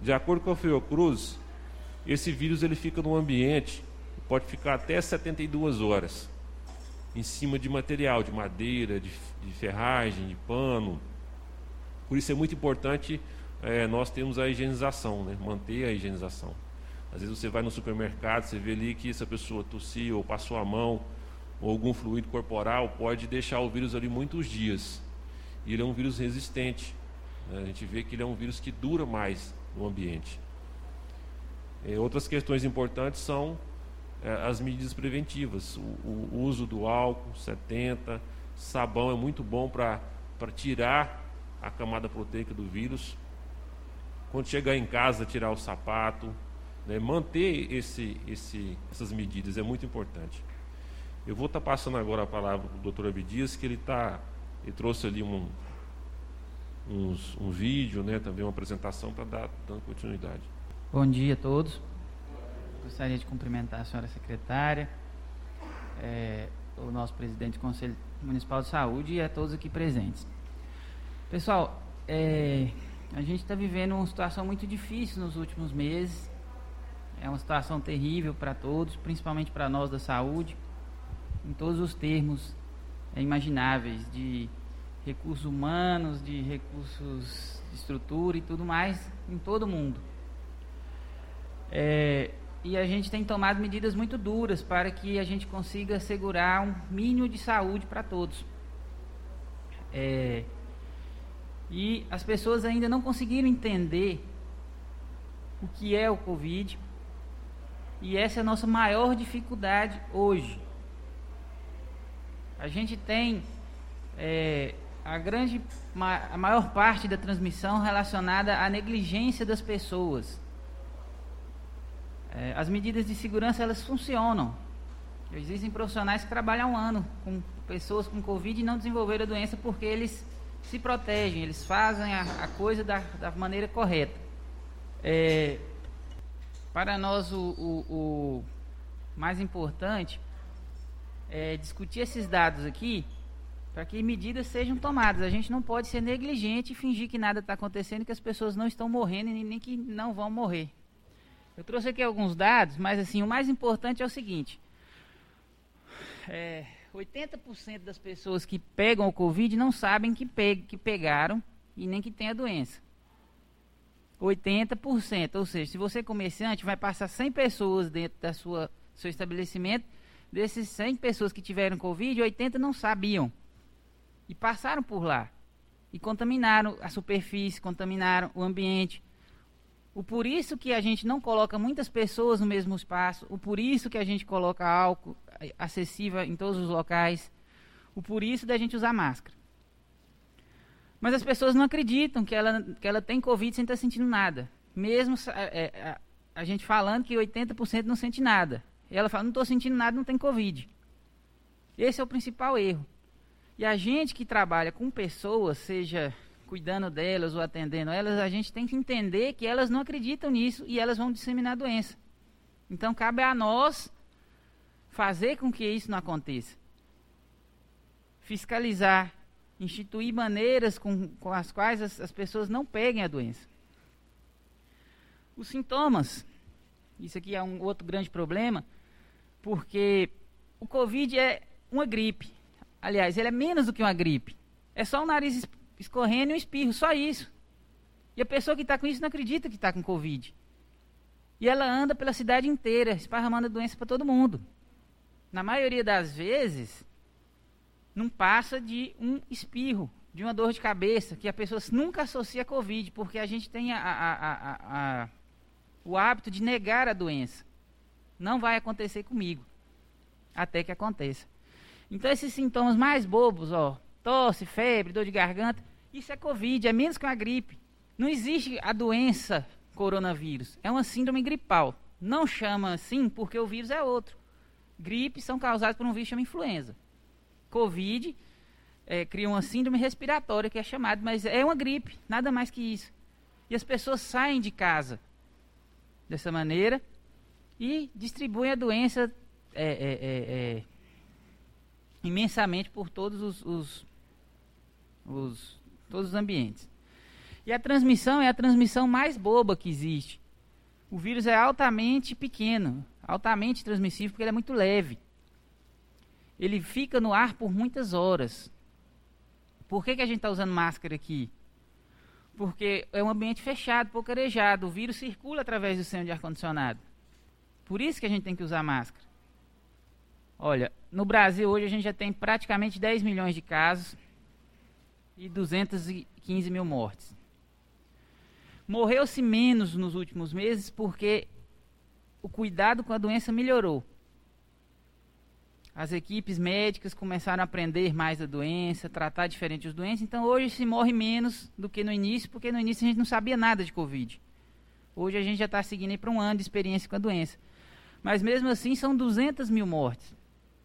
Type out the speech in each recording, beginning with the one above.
De acordo com a Fiocruz, esse vírus ele fica no ambiente, pode ficar até 72 horas, em cima de material, de madeira, de ferragem, de pano. Por isso é muito importante nós termos a higienização, né? Manter a higienização. Às vezes você vai no supermercado, você vê ali que essa pessoa tossiu ou passou a mão, ou algum fluido corporal, pode deixar o vírus ali muitos dias. E ele é um vírus resistente, né? A gente vê que ele é um vírus que dura mais no ambiente. Outras questões importantes são as medidas preventivas, o uso do álcool 70, sabão é muito bom para tirar a camada proteica do vírus. Quando chegar em casa, tirar o sapato, né? Manter essas medidas é muito importante. Eu vou estar passando agora a palavra para o Dr. Abdias, que ele trouxe ali um vídeo, né? Também uma apresentação para dar continuidade. Bom dia a todos. Gostaria de cumprimentar a senhora secretária, o nosso presidente do Conselho Municipal de Saúde e a todos aqui presentes. Pessoal, a gente está vivendo uma situação muito difícil nos últimos meses. É uma situação terrível para todos, principalmente para nós da saúde, em todos os termos imagináveis, de recursos humanos, de recursos de estrutura e tudo mais, em todo o mundo. E a gente tem tomado medidas muito duras para que a gente consiga assegurar um mínimo de saúde para todos. E as pessoas ainda não conseguiram entender o que é o Covid, e essa é a nossa maior dificuldade hoje. A gente tem a maior parte da transmissão relacionada à negligência das pessoas. As medidas de segurança, elas funcionam. Existem profissionais que trabalham há um ano com pessoas com Covid e não desenvolveram a doença porque eles se protegem, eles fazem a coisa da maneira correta. Para nós, o mais importante é discutir esses dados aqui para que medidas sejam tomadas. A gente não pode ser negligente e fingir que nada está acontecendo, que as pessoas não estão morrendo e nem que não vão morrer. Eu trouxe aqui alguns dados, mas assim, o mais importante é o seguinte: 80% das pessoas que pegam o Covid não sabem que pegaram e nem que tem a doença. 80%, ou seja, se você é comerciante, vai passar 100 pessoas dentro da seu estabelecimento. Desses 100 pessoas que tiveram Covid, 80 não sabiam e passaram por lá e contaminaram a superfície, contaminaram o ambiente. Por isso que a gente não coloca muitas pessoas no mesmo espaço, por isso que a gente coloca álcool acessível em todos os locais, por isso da gente usar máscara. Mas as pessoas não acreditam que ela tem Covid sem estar sentindo nada. Mesmo a gente falando que 80% não sente nada. E ela fala, não estou sentindo nada, não tem Covid. Esse é o principal erro. E a gente que trabalha com pessoas, seja cuidando delas ou atendendo elas, a gente tem que entender que elas não acreditam nisso e elas vão disseminar a doença. Então cabe a nós fazer com que isso não aconteça. Fiscalizar, instituir maneiras com as quais as pessoas não peguem a doença. Os sintomas, isso aqui é um outro grande problema, porque o Covid é uma gripe. Aliás, ele é menos do que uma gripe. É só o nariz escorrendo e um espirro, só isso. E a pessoa que está com isso não acredita que está com Covid. E ela anda pela cidade inteira, esparramando a doença para todo mundo. Na maioria das vezes, não passa de um espirro, de uma dor de cabeça, que a pessoa nunca associa a Covid, porque a gente tem o hábito de negar a doença. Não vai acontecer comigo, até que aconteça. Então esses sintomas mais bobos, tosse, febre, dor de garganta, isso é Covid, é menos que uma gripe. Não existe a doença coronavírus, é uma síndrome gripal. Não chama assim porque o vírus é outro. Gripes são causadas por um vírus chamado influenza. Covid cria uma síndrome respiratória que é chamada, mas é uma gripe, nada mais que isso. E as pessoas saem de casa dessa maneira e distribuem a doença imensamente por todos os ambientes. E a transmissão é a transmissão mais boba que existe. O vírus é altamente pequeno, altamente transmissível, porque ele é muito leve. Ele fica no ar por muitas horas. Por que a gente está usando máscara aqui? Porque é um ambiente fechado, pouco arejado. O vírus circula através do sistema de ar-condicionado. Por isso que a gente tem que usar máscara. Olha, no Brasil hoje a gente já tem praticamente 10 milhões de casos e 215 mil mortes. Morreu-se menos nos últimos meses porque o cuidado com a doença melhorou. As equipes médicas começaram a aprender mais da doença, tratar diferente os doentes. Então hoje se morre menos do que no início, porque no início a gente não sabia nada de Covid. Hoje a gente já está seguindo aí para um ano de experiência com a doença. Mas mesmo assim são 200 mil mortes.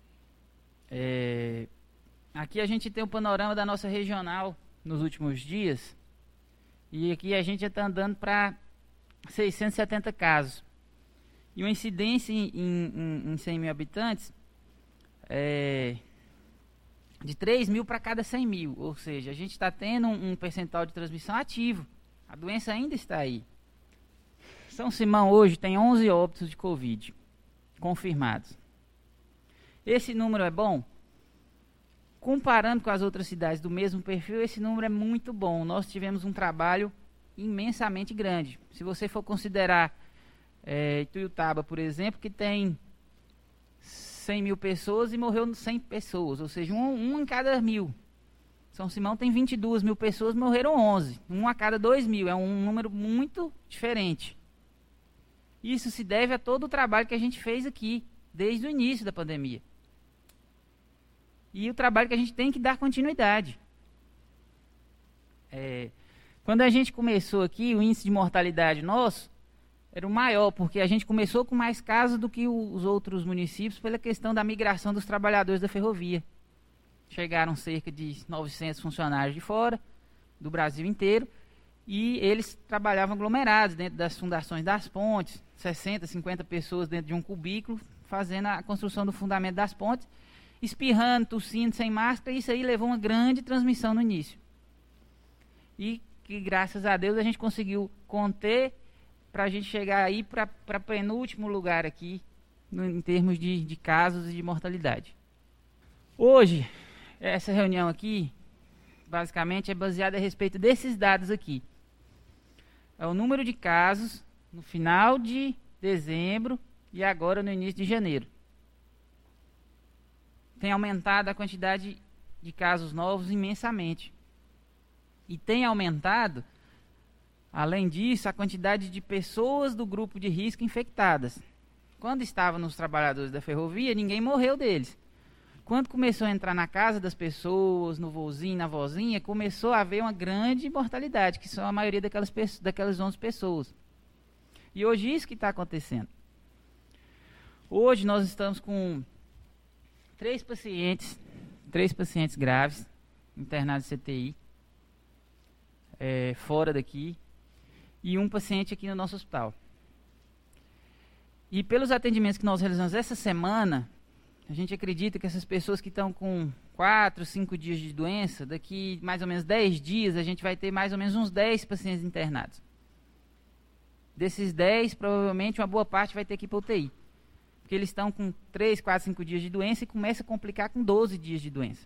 Aqui a gente tem um panorama da nossa regional nos últimos dias. E aqui a gente já está andando para 670 casos. E uma incidência em 100 mil habitantes de 3 mil para cada 100 mil. Ou seja, a gente está tendo um percentual de transmissão ativo. A doença ainda está aí. São Simão hoje tem 11 óbitos de Covid confirmados. Esse número é bom? Comparando com as outras cidades do mesmo perfil, esse número é muito bom. Nós tivemos um trabalho imensamente grande. Se você for considerar Ituiutaba, por exemplo, que tem 100 mil pessoas e morreu 100 pessoas, ou seja, um em cada 1.000. São Simão tem 22 mil pessoas, morreram 11. Um a cada 2.000, é um número muito diferente. Isso se deve a todo o trabalho que a gente fez aqui, desde o início da pandemia. E o trabalho que a gente tem que dar continuidade. Quando a gente começou aqui, o índice de mortalidade nosso era o maior, porque a gente começou com mais casos do que os outros municípios pela questão da migração dos trabalhadores da ferrovia. Chegaram cerca de 900 funcionários de fora, do Brasil inteiro, e eles trabalhavam aglomerados dentro das fundações das pontes, 60, 50 pessoas dentro de um cubículo, fazendo a construção do fundamento das pontes, espirrando, tossindo, sem máscara, e isso aí levou uma grande transmissão no início. E que, graças a Deus, a gente conseguiu conter para a gente chegar aí para penúltimo lugar aqui, em termos de casos e de mortalidade. Hoje, essa reunião aqui, basicamente, é baseada a respeito desses dados aqui. É o número de casos no final de dezembro e agora no início de janeiro. Tem aumentado a quantidade de casos novos imensamente. E tem aumentado, além disso, a quantidade de pessoas do grupo de risco infectadas. Quando estavam nos trabalhadores da ferrovia, ninguém morreu deles. Quando começou a entrar na casa das pessoas, no vozinho, na vozinha, começou a haver uma grande mortalidade, que são a maioria daquelas 11 pessoas. E hoje isso que está acontecendo. Hoje nós estamos com 3 pacientes graves, internados em CTI, fora daqui, e um paciente aqui no nosso hospital. E pelos atendimentos que nós realizamos essa semana, a gente acredita que essas pessoas que estão com 4, 5 dias de doença, daqui mais ou menos 10 dias, a gente vai ter mais ou menos uns 10 pacientes internados. Desses 10, provavelmente uma boa parte vai ter que ir para UTI. Porque eles estão com 3, 4, 5 dias de doença e começa a complicar com 12 dias de doença.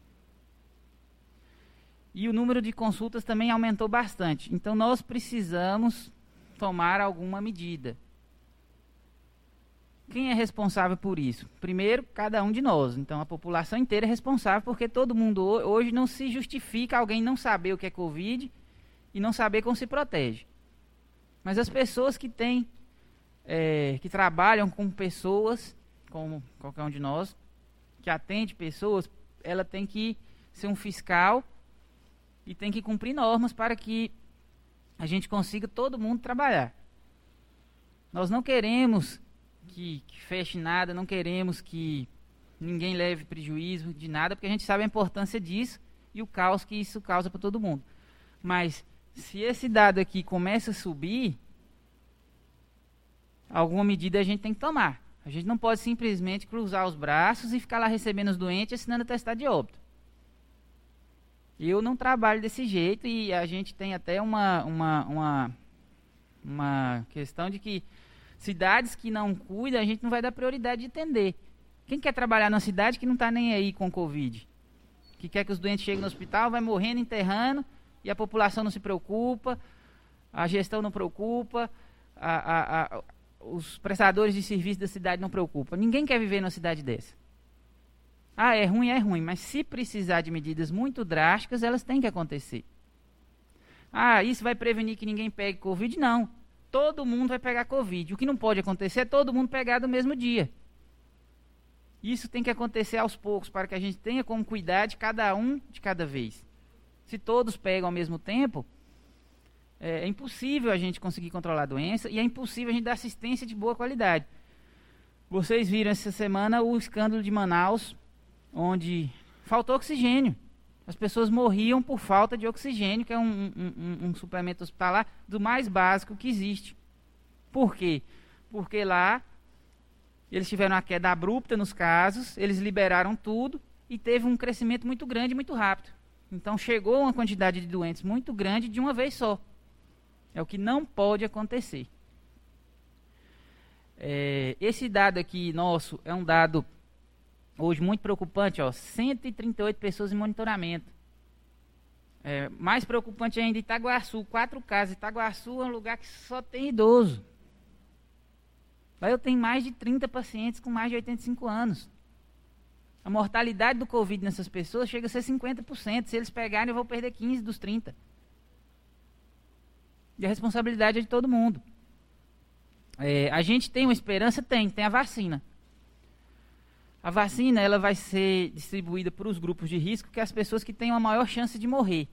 E o número de consultas também aumentou bastante. Então nós precisamos tomar alguma medida. Quem é responsável por isso? Primeiro, cada um de nós. Então a população inteira é responsável, porque todo mundo hoje não se justifica alguém não saber o que é Covid e não saber como se protege. Mas as pessoas que têm que trabalham com pessoas, como qualquer um de nós, que atende pessoas, ela tem que ser um fiscal e tem que cumprir normas para que a gente consiga todo mundo trabalhar. Nós não queremos que feche nada, não queremos que ninguém leve prejuízo de nada, porque a gente sabe a importância disso e o caos que isso causa para todo mundo. Mas se esse dado aqui começa a subir, alguma medida a gente tem que tomar. A gente não pode simplesmente cruzar os braços e ficar lá recebendo os doentes e assinando atestado de óbito. Eu não trabalho desse jeito e a gente tem até uma questão de que cidades que não cuidam, a gente não vai dar prioridade de atender. Quem quer trabalhar numa cidade que não está nem aí com Covid? Que quer que os doentes cheguem no hospital, vai morrendo, enterrando, e a população não se preocupa, a gestão não preocupa, os prestadores de serviço da cidade não preocupam. Ninguém quer viver numa cidade dessa. É ruim, mas se precisar de medidas muito drásticas, elas têm que acontecer. Isso vai prevenir que ninguém pegue Covid? Não. Todo mundo vai pegar Covid. O que não pode acontecer é todo mundo pegar do mesmo dia. Isso tem que acontecer aos poucos, para que a gente tenha como cuidar de cada um de cada vez. Se todos pegam ao mesmo tempo, é impossível a gente conseguir controlar a doença e é impossível a gente dar assistência de boa qualidade. Vocês viram essa semana o escândalo de Manaus, onde faltou oxigênio. As pessoas morriam por falta de oxigênio, que é um suplemento hospitalar do mais básico que existe. Por quê? Porque lá eles tiveram uma queda abrupta nos casos, eles liberaram tudo e teve um crescimento muito grande, muito rápido. Então chegou uma quantidade de doentes muito grande de uma vez só. É o que não pode acontecer. Esse dado aqui nosso é um dado hoje muito preocupante, 138 pessoas em monitoramento. Mais preocupante ainda, Itaguaçu, 4 casos. Itaguaçu é um lugar que só tem idoso. Lá eu tenho mais de 30 pacientes com mais de 85 anos. A mortalidade do Covid nessas pessoas chega a ser 50%. Se eles pegarem, eu vou perder 15 dos 30. E a responsabilidade é de todo mundo. A gente tem uma esperança? Tem a vacina. A vacina ela vai ser distribuída para os grupos de risco, que é as pessoas que têm uma maior chance de morrer.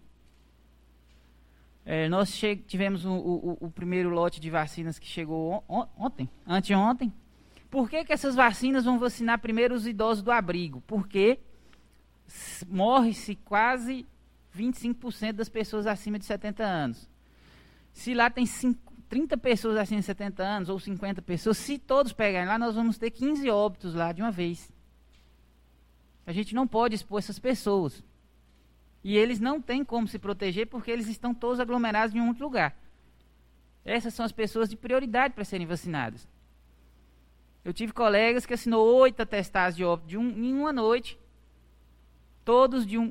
Nós tivemos o primeiro lote de vacinas que chegou anteontem. Por que essas vacinas vão vacinar primeiro os idosos do abrigo? Porque morre-se quase 25% das pessoas acima de 70 anos. Se lá tem 30 pessoas acima de 70 anos, ou 50 pessoas, se todos pegarem lá, nós vamos ter 15 óbitos lá de uma vez. A gente não pode expor essas pessoas. E eles não têm como se proteger porque eles estão todos aglomerados em um outro lugar. Essas são as pessoas de prioridade para serem vacinadas. Eu tive colegas que assinou 8 atestados de óbito em uma noite. Todos de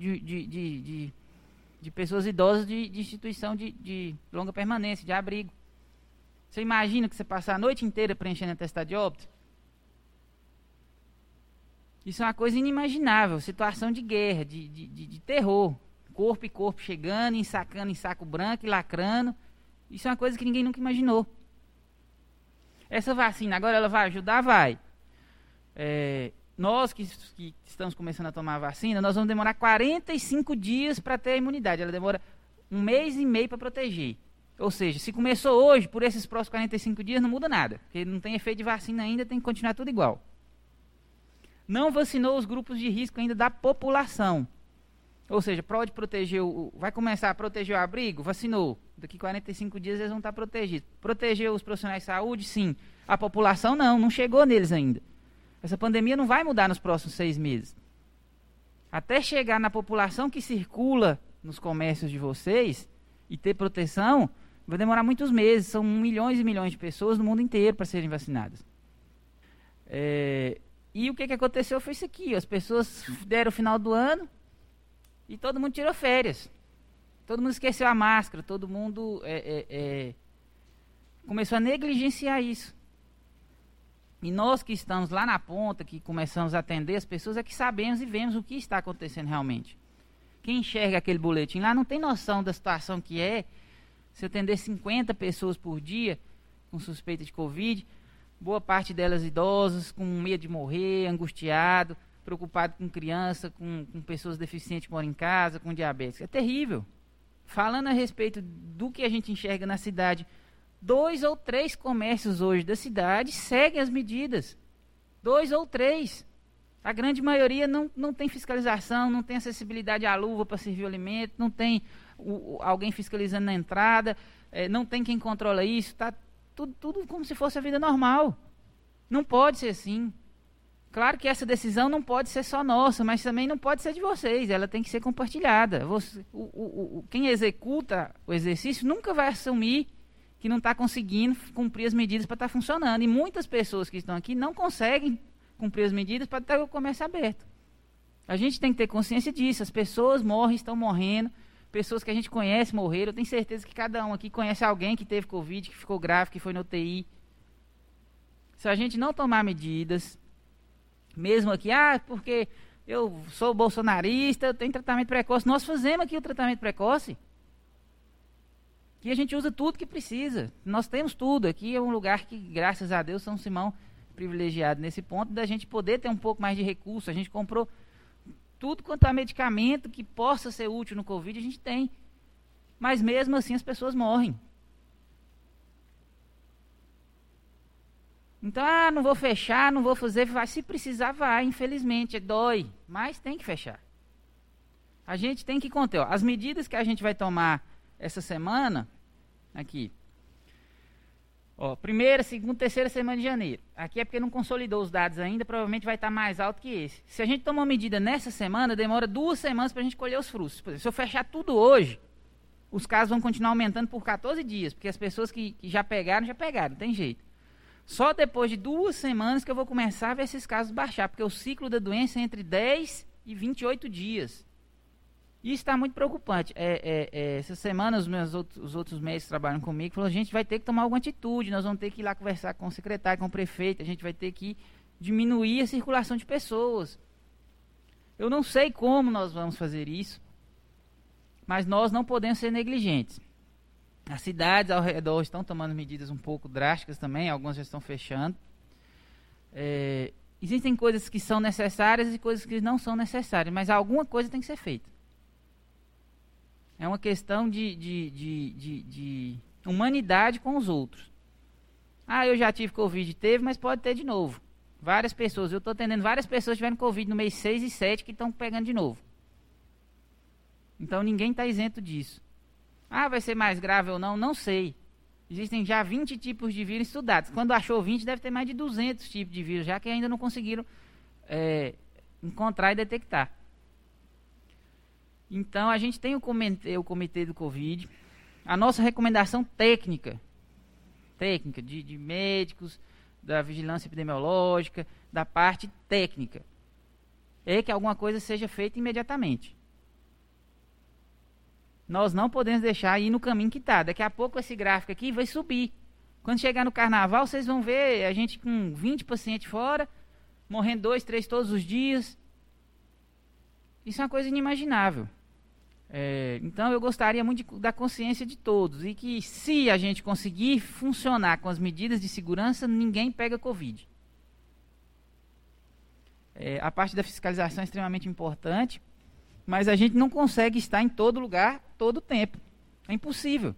pessoas idosas de instituição de longa permanência, de abrigo. Você imagina que você passar a noite inteira preenchendo atestado de óbito? Isso é uma coisa inimaginável, situação de guerra, de terror. Corpo e corpo chegando, ensacando em saco branco e lacrando. Isso é uma coisa que ninguém nunca imaginou. Essa vacina, agora ela vai ajudar? Vai. Nós que estamos começando a tomar a vacina, nós vamos demorar 45 dias para ter a imunidade. Ela demora 1 mês e meio para proteger. Ou seja, se começou hoje, por esses próximos 45 dias não muda nada. Porque não tem efeito de vacina ainda, tem que continuar tudo igual. Não vacinou os grupos de risco ainda da população. Ou seja, pode proteger, vai começar a proteger o abrigo? Vacinou. Daqui 45 dias eles vão estar protegidos. Proteger os profissionais de saúde? Sim. A população não chegou neles ainda. Essa pandemia não vai mudar nos próximos 6 meses. Até chegar na população que circula nos comércios de vocês e ter proteção, vai demorar muitos meses. São milhões e milhões de pessoas no mundo inteiro para serem vacinadas. E o que aconteceu foi isso aqui. As pessoas deram o final do ano e todo mundo tirou férias. Todo mundo esqueceu a máscara. Todo mundo começou a negligenciar isso. E nós que estamos lá na ponta, que começamos a atender as pessoas, é que sabemos e vemos o que está acontecendo realmente. Quem enxerga aquele boletim lá não tem noção da situação que é. Se eu atender 50 pessoas por dia com suspeita de Covid, boa parte delas idosas, com medo de morrer, angustiado, preocupado com criança, com pessoas deficientes que moram em casa, com diabetes. É terrível. Falando a respeito do que a gente enxerga na cidade, 2 ou 3 comércios hoje da cidade seguem as medidas. 2 ou 3. A grande maioria não tem fiscalização, não tem acessibilidade à luva para servir o alimento, não tem alguém fiscalizando na entrada, não tem quem controla isso, está tudo como se fosse a vida normal. Não pode ser assim. Claro que essa decisão não pode ser só nossa, mas também não pode ser de vocês, ela tem que ser compartilhada. Quem executa o exercício nunca vai assumir que não está conseguindo cumprir as medidas para estar funcionando. E muitas pessoas que estão aqui não conseguem cumprir as medidas para ter o comércio aberto. A gente tem que ter consciência disso. As pessoas morrem, estão morrendo. Pessoas que a gente conhece morreram. Eu tenho certeza que cada um aqui conhece alguém que teve Covid, que ficou grave, que foi no UTI. Se a gente não tomar medidas, mesmo aqui, porque eu sou bolsonarista, eu tenho tratamento precoce. Nós fazemos aqui o tratamento precoce. Aqui a gente usa tudo que precisa. Nós temos tudo. Aqui é um lugar que, graças a Deus, São Simão privilegiado nesse ponto da gente poder ter um pouco mais de recurso. A gente comprou tudo quanto é medicamento que possa ser útil no Covid, a gente tem. Mas mesmo assim as pessoas morrem. Então, não vou fechar, não vou fazer, vai. Se precisar, vai. Infelizmente, dói, mas tem que fechar. A gente tem que conter. As medidas que a gente vai tomar essa semana, aqui, primeira, segunda, terceira semana de janeiro. Aqui é porque não consolidou os dados ainda, provavelmente vai estar mais alto que esse. Se a gente tomar uma medida nessa semana, demora 2 semanas para a gente colher os frutos. Por exemplo, se eu fechar tudo hoje, os casos vão continuar aumentando por 14 dias, porque as pessoas que já pegaram, não tem jeito. Só depois de 2 semanas que eu vou começar a ver esses casos baixar, porque o ciclo da doença é entre 10 e 28 dias. Isso está muito preocupante. Essa semana os outros médicos que trabalham comigo falaram: a gente vai ter que tomar alguma atitude, nós vamos ter que ir lá conversar com o secretário, com o prefeito, a gente vai ter que diminuir a circulação de pessoas. Eu não sei como nós vamos fazer isso, mas nós não podemos ser negligentes. As cidades ao redor estão tomando medidas um pouco drásticas também, algumas já estão fechando. Existem coisas que são necessárias e coisas que não são necessárias, mas alguma coisa tem que ser feita. É uma questão de humanidade com os outros. Eu já tive Covid, teve, mas pode ter de novo. Várias pessoas, eu estou atendendo várias pessoas que tiveram Covid no mês 6 e 7 que estão pegando de novo. Então ninguém está isento disso. Vai ser mais grave ou não? Não sei. Existem já 20 tipos de vírus estudados. Quando achou 20, deve ter mais de 200 tipos de vírus, já que ainda não conseguiram encontrar e detectar. Então, a gente tem o comitê do Covid. A nossa recomendação técnica de médicos, da vigilância epidemiológica, da parte técnica, é que alguma coisa seja feita imediatamente. Nós não podemos deixar ir no caminho que está. Daqui a pouco esse gráfico aqui vai subir. Quando chegar no carnaval, vocês vão ver a gente com 20 pacientes fora, morrendo 2, 3 todos os dias. Isso é uma coisa inimaginável. Então eu gostaria muito da consciência de todos e que, se a gente conseguir funcionar com as medidas de segurança, ninguém pega Covid. A parte da fiscalização é extremamente importante, mas a gente não consegue estar em todo lugar, todo o tempo. É impossível.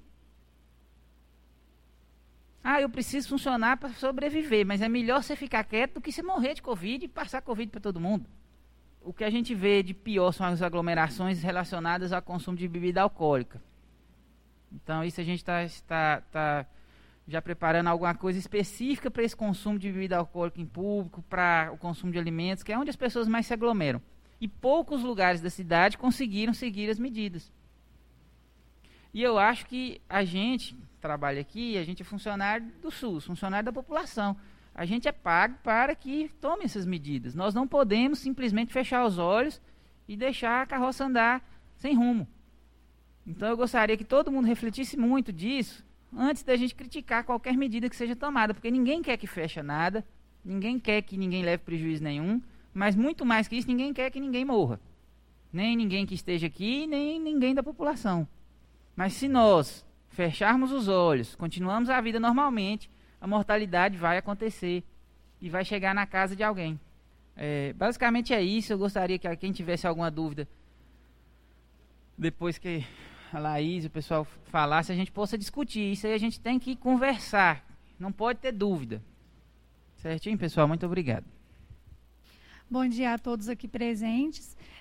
Eu preciso funcionar para sobreviver, mas é melhor você ficar quieto do que você morrer de Covid e passar Covid para todo mundo. O que a gente vê de pior são as aglomerações relacionadas ao consumo de bebida alcoólica. Então, isso a gente está já preparando alguma coisa específica para esse consumo de bebida alcoólica em público, para o consumo de alimentos, que é onde as pessoas mais se aglomeram. E poucos lugares da cidade conseguiram seguir as medidas. E eu acho que a gente trabalha aqui, a gente é funcionário do SUS, funcionário da população. A gente é pago para que tome essas medidas. Nós não podemos simplesmente fechar os olhos e deixar a carroça andar sem rumo. Então eu gostaria que todo mundo refletisse muito disso antes da gente criticar qualquer medida que seja tomada, porque ninguém quer que feche nada, ninguém quer que ninguém leve prejuízo nenhum, mas muito mais que isso, ninguém quer que ninguém morra. Nem ninguém que esteja aqui, nem ninguém da população. Mas se nós fecharmos os olhos, continuamos a vida normalmente, a mortalidade vai acontecer e vai chegar na casa de alguém. Basicamente é isso. Eu gostaria que quem tivesse alguma dúvida, depois que a Laís e o pessoal falasse, a gente possa discutir. Isso aí a gente tem que conversar, não pode ter dúvida. Certinho, pessoal? Muito obrigado. Bom dia a todos aqui presentes.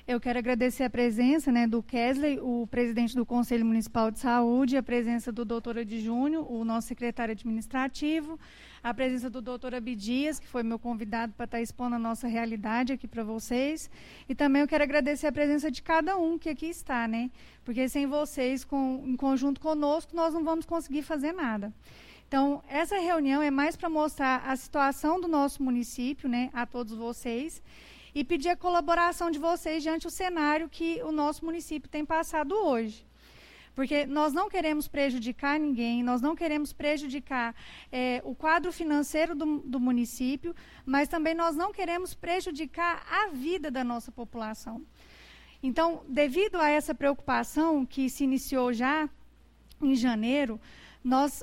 Eu quero agradecer a presença, né, do Kesley, o presidente do Conselho Municipal de Saúde, a presença do doutor Adjúnio, o nosso secretário administrativo, a presença do doutor Abdias, que foi meu convidado para estar expondo a nossa realidade aqui para vocês. E também eu quero agradecer a presença de cada um que aqui está, né? Porque sem vocês, em conjunto conosco, nós não vamos conseguir fazer nada. Então, essa reunião é mais para mostrar a situação do nosso município, né, a todos vocês, e pedir a colaboração de vocês diante do cenário que o nosso município tem passado hoje. Porque nós não queremos prejudicar ninguém, nós não queremos prejudicar o quadro financeiro do município, mas também nós não queremos prejudicar a vida da nossa população. Então, devido a essa preocupação que se iniciou já em janeiro, nós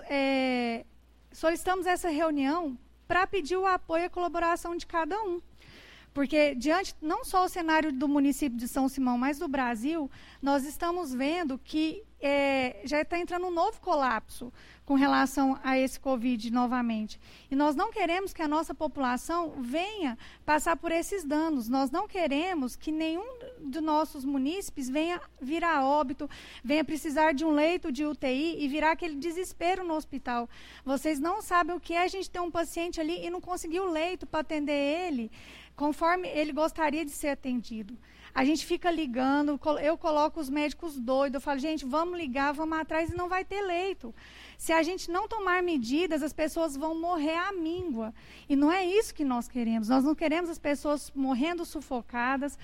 solicitamos essa reunião para pedir o apoio e a colaboração de cada um. Porque, diante não só o cenário do município de São Simão, mas do Brasil, nós estamos vendo que já está entrando um novo colapso com relação a esse Covid novamente. E nós não queremos que a nossa população venha passar por esses danos. Nós não queremos que nenhum dos nossos munícipes venha virar óbito, venha precisar de um leito de UTI e virar aquele desespero no hospital. Vocês não sabem o que é a gente ter um paciente ali e não conseguir o leito para atender ele conforme ele gostaria de ser atendido. A gente fica ligando, eu coloco os médicos doidos, eu falo, gente, vamos ligar, vamos atrás e não vai ter leito. Se a gente não tomar medidas, as pessoas vão morrer à míngua. E não é isso que nós queremos. Nós não queremos as pessoas morrendo sufocadas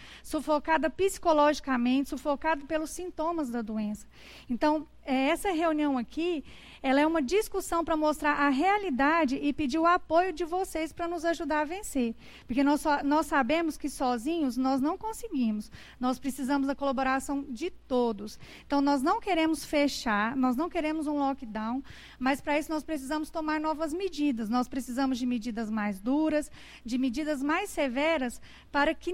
psicologicamente, sufocadas pelos sintomas da doença. Então, essa reunião aqui, ela é uma discussão para mostrar a realidade e pedir o apoio de vocês para nos ajudar a vencer. Porque nós sabemos que sozinhos nós não conseguimos. Nós precisamos da colaboração de todos. Então, nós não queremos fechar, nós não queremos um lockdown, mas para isso nós precisamos tomar novas medidas. Nós precisamos de medidas mais duras, de medidas mais severas, para que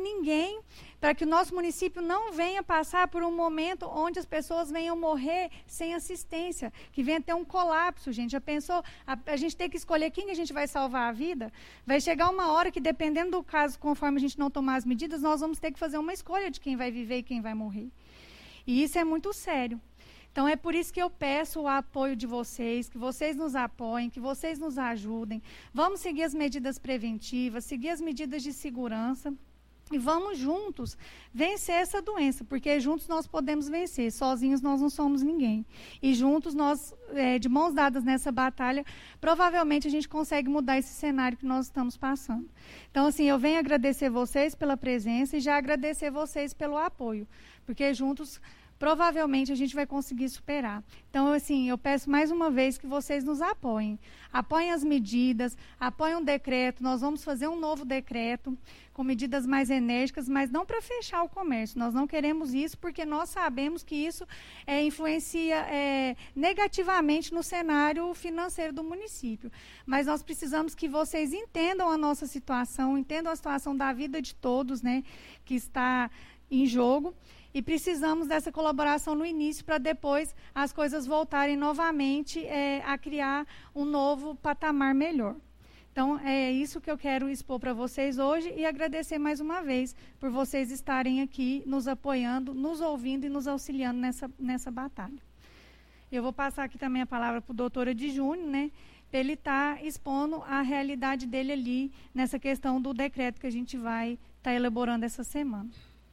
o nosso município não venha passar por um momento onde as pessoas venham morrer sem assistência, que venha ter um colapso, gente. Já pensou? A gente tem que escolher quem a gente vai salvar a vida? Vai chegar uma hora que, dependendo do caso, conforme a gente não tomar as medidas, nós vamos ter que fazer uma escolha de quem vai viver e quem vai morrer. E isso é muito sério. Então, é por isso que eu peço o apoio de vocês, que vocês nos apoiem, que vocês nos ajudem. Vamos seguir as medidas preventivas, seguir as medidas de segurança e vamos juntos vencer essa doença, porque juntos nós podemos vencer, sozinhos nós não somos ninguém. E juntos nós, de mãos dadas nessa batalha, provavelmente a gente consegue mudar esse cenário que nós estamos passando. Então, assim, eu venho agradecer vocês pela presença e já agradecer vocês pelo apoio, porque juntos provavelmente a gente vai conseguir superar. Então, assim, eu peço mais uma vez que vocês nos apoiem. Apoiem as medidas, apoiem um decreto. Nós vamos fazer um novo decreto com medidas mais enérgicas, mas não para fechar o comércio. Nós não queremos isso porque nós sabemos que isso influencia negativamente no cenário financeiro do município. Mas nós precisamos que vocês entendam a nossa situação, entendam a situação da vida de todos, né, que está em jogo. E precisamos dessa colaboração no início para depois as coisas voltarem novamente a criar um novo patamar melhor. Então, é isso que eu quero expor para vocês hoje e agradecer mais uma vez por vocês estarem aqui nos apoiando, nos ouvindo e nos auxiliando nessa batalha. Eu vou passar aqui também a palavra para o doutor Adjúnio, né, para ele estar expondo a realidade dele ali nessa questão do decreto que a gente vai estar elaborando essa semana.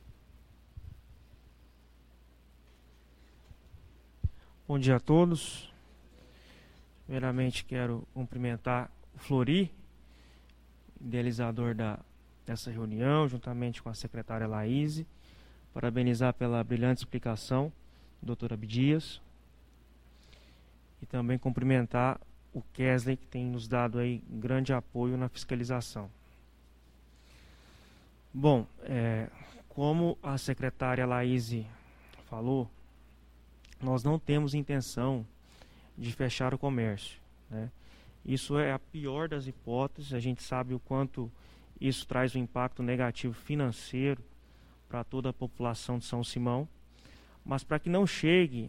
Bom dia a todos. Primeiramente quero cumprimentar o Flori, idealizador dessa reunião, juntamente com a secretária Laíse. Parabenizar pela brilhante explicação, doutora Abdias. E também cumprimentar o Kesley, que tem nos dado aí grande apoio na fiscalização. Bom, como a secretária Laíse falou, nós não temos intenção de fechar o comércio, né? Isso é a pior das hipóteses. A gente sabe o quanto isso traz um impacto negativo financeiro para toda a população de São Simão. Mas para que não chegue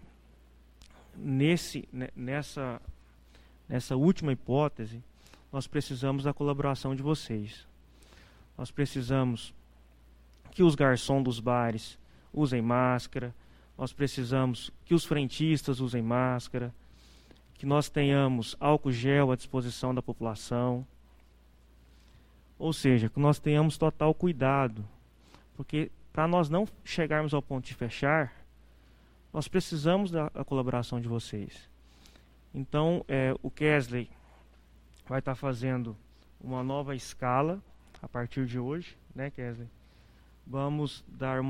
nessa última hipótese, nós precisamos da colaboração de vocês. Nós precisamos que os garçons dos bares usem máscara, nós precisamos que os frentistas usem máscara, que nós tenhamos álcool gel à disposição da população. Ou seja, que nós tenhamos total cuidado, porque para nós não chegarmos ao ponto de fechar, nós precisamos da colaboração de vocês. Então, o Kesley vai estar fazendo uma nova escala a partir de hoje, né, Kesley? Vamos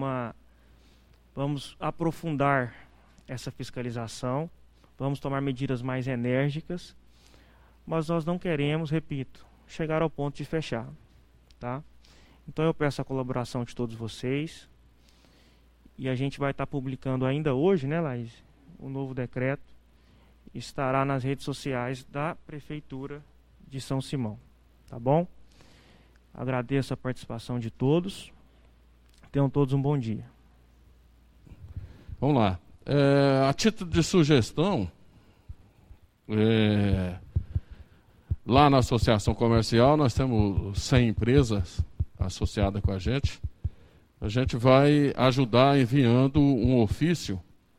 aprofundar essa fiscalização, vamos tomar medidas mais enérgicas, mas nós não queremos, repito, chegar ao ponto de fechar, tá? Então eu peço a colaboração de todos vocês e a gente vai estar publicando ainda hoje, né, Laís? O novo decreto estará nas redes sociais da Prefeitura de São Simão, tá bom? Agradeço a participação de todos. Tenham todos um bom dia. Vamos lá. A título de sugestão, lá na Associação Comercial nós temos 100 empresas associadas com a gente. A gente vai ajudar enviando um ofício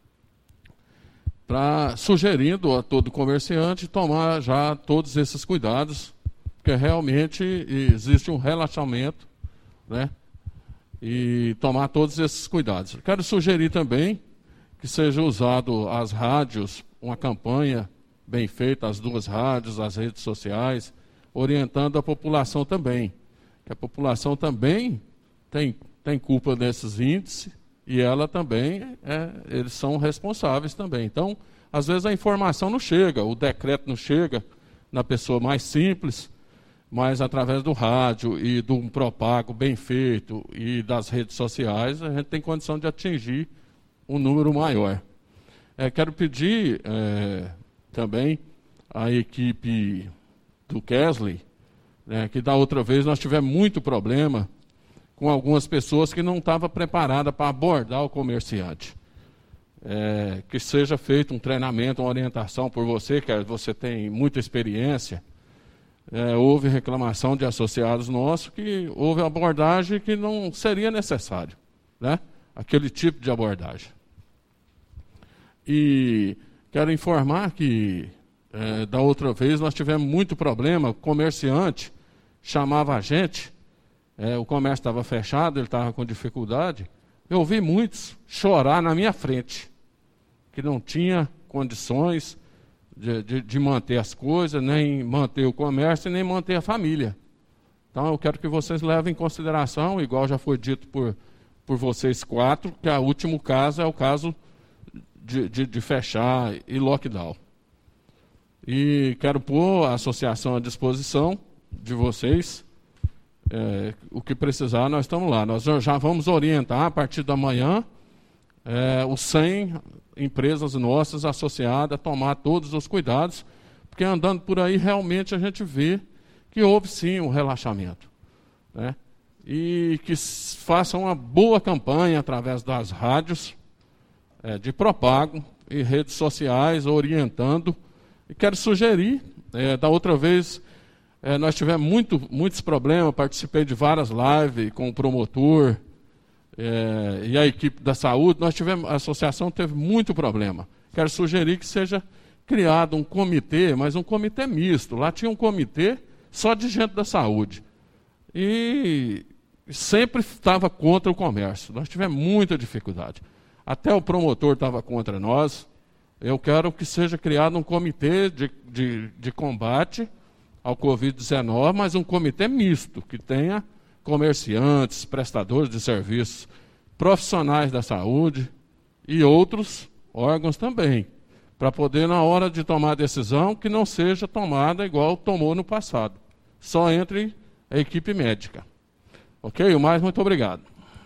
sugerindo a todo comerciante tomar já todos esses cuidados, porque realmente existe um relaxamento, né? E tomar todos esses cuidados. Quero sugerir também que seja usado as rádios, uma campanha bem feita, as duas rádios, as redes sociais, orientando a população também. Que a população também tem culpa desses índices e ela também, eles são responsáveis também. Então, às vezes a informação não chega, o decreto não chega na pessoa mais simples, mas através do rádio e de um propago bem feito e das redes sociais, a gente tem condição de atingir um número maior. Quero pedir também à equipe do Kesley, que da outra vez nós tivemos muito problema com algumas pessoas que não estavam preparadas para abordar o comerciante. Que seja feito um treinamento, uma orientação por você, que você tem muita experiência. Houve reclamação de associados nossos que houve abordagem que não seria necessário, né? Aquele tipo de abordagem. E quero informar que da outra vez nós tivemos muito problema, o comerciante chamava a gente, o comércio estava fechado, ele estava com dificuldade, eu ouvi muitos chorar na minha frente, que não tinha condições de manter as coisas, nem manter o comércio, nem manter a família. Então eu quero que vocês levem em consideração, igual já foi dito por vocês 4, que o último caso é o caso de fechar e lockdown. E quero pôr a associação à disposição de vocês. O que precisar, nós estamos lá. Nós já vamos orientar a partir da manhã os 100 empresas nossas associadas a tomar todos os cuidados, porque andando por aí realmente a gente vê que houve sim um relaxamento, né? E que façam uma boa campanha através das rádios, de propago e redes sociais, orientando. E quero sugerir, da outra vez nós tivemos muitos problemas, participei de várias lives com o promotor e a equipe da saúde, a associação teve muito problema. Quero sugerir que seja criado um comitê, mas um comitê misto. Lá tinha um comitê só de gente da saúde. E sempre estava contra o comércio. Nós tivemos muita dificuldade. Até o promotor estava contra nós. Eu quero que seja criado um comitê de combate ao Covid-19, mas um comitê misto, que tenha comerciantes, prestadores de serviços, profissionais da saúde e outros órgãos também, para poder, na hora de tomar a decisão, que não seja tomada igual tomou no passado. Só entre a equipe médica. Ok? O mais, muito obrigado.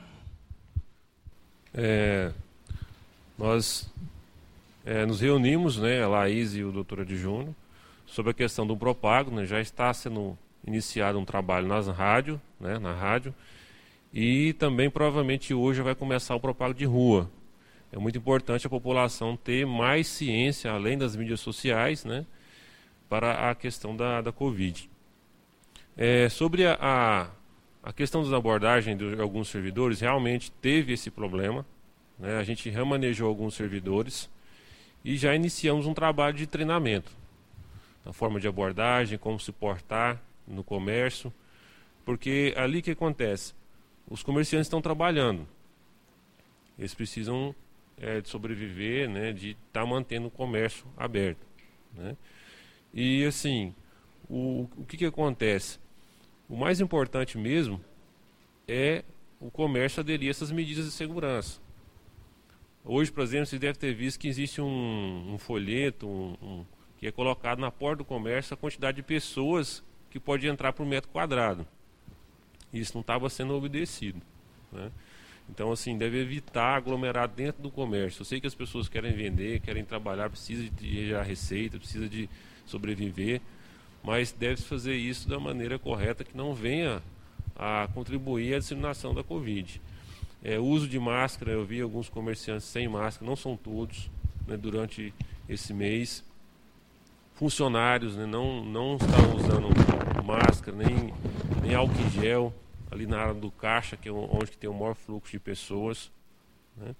Nós nos reunimos, né, a Laís e o doutor Adjúnior, sobre a questão do propago, né, já está sendo iniciado um trabalho nas rádios, né, na rádio, e também provavelmente hoje vai começar o propago de rua. É muito importante a população ter mais ciência, além das mídias sociais, né, para a questão da Covid. Sobre a A questão da abordagem de alguns servidores realmente teve esse problema, né? A gente remanejou alguns servidores e já iniciamos um trabalho de treinamento na forma de abordagem, como se portar no comércio, porque ali que acontece, os comerciantes estão trabalhando, eles precisam de sobreviver, né, de estar mantendo o comércio aberto, né? E assim, o que acontece? O mais importante mesmo é o comércio aderir a essas medidas de segurança. Hoje, por exemplo, vocês devem ter visto que existe um folheto que é colocado na porta do comércio a quantidade de pessoas que pode entrar por metro quadrado. Isso não estava sendo obedecido, né? Então, assim, deve evitar aglomerar dentro do comércio. Eu sei que as pessoas querem vender, querem trabalhar, precisam de gerar receita, precisam de sobreviver, mas deve-se fazer isso da maneira correta, que não venha a contribuir à disseminação da Covid. O uso de máscara, eu vi alguns comerciantes sem máscara, não são todos, né, durante esse mês. Funcionários, né, não estão usando máscara, nem álcool em gel, ali na área do caixa, que é onde tem o maior fluxo de pessoas, né?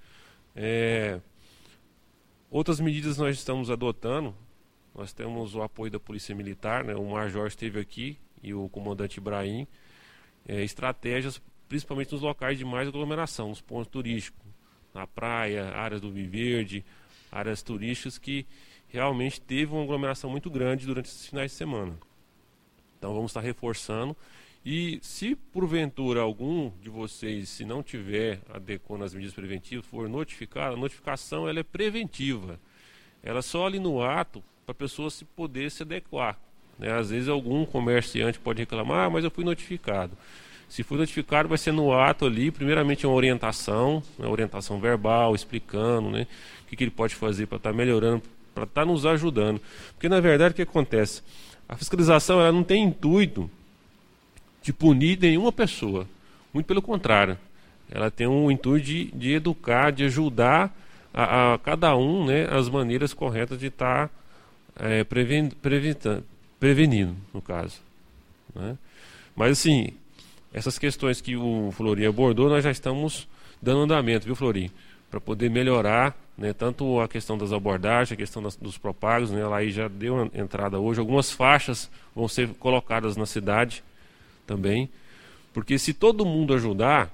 Outras medidas nós estamos adotando, nós temos o apoio da Polícia Militar, né? O Major esteve aqui e o Comandante Ibrahim, estratégias principalmente nos locais de mais aglomeração, nos pontos turísticos, na praia, áreas do Viverde, áreas turísticas que realmente teve uma aglomeração muito grande durante esses finais de semana. Então vamos estar reforçando. E se porventura algum de vocês, se não tiver adequando as medidas preventivas, for notificado, a notificação ela é preventiva. Ela só ali no ato para a pessoa se poder se adequar, né? Às vezes algum comerciante pode reclamar, mas eu fui notificado. Se for notificado, vai ser no ato ali, primeiramente uma orientação, né, orientação verbal, explicando, né, o que ele pode fazer para estar melhorando, para estar nos ajudando. Porque na verdade o que acontece? A fiscalização ela não tem intuito de punir nenhuma pessoa, muito pelo contrário, ela tem um intuito de educar, de ajudar a cada um, né, as maneiras corretas de estar prevenindo, no caso, né? Mas assim, essas questões que o Florim abordou, nós já estamos dando andamento, viu, Florim? Para poder melhorar, né, tanto a questão das abordagens, a questão dos propagos, né, ela aí já deu uma entrada hoje, algumas faixas vão ser colocadas na cidade também, porque se todo mundo ajudar,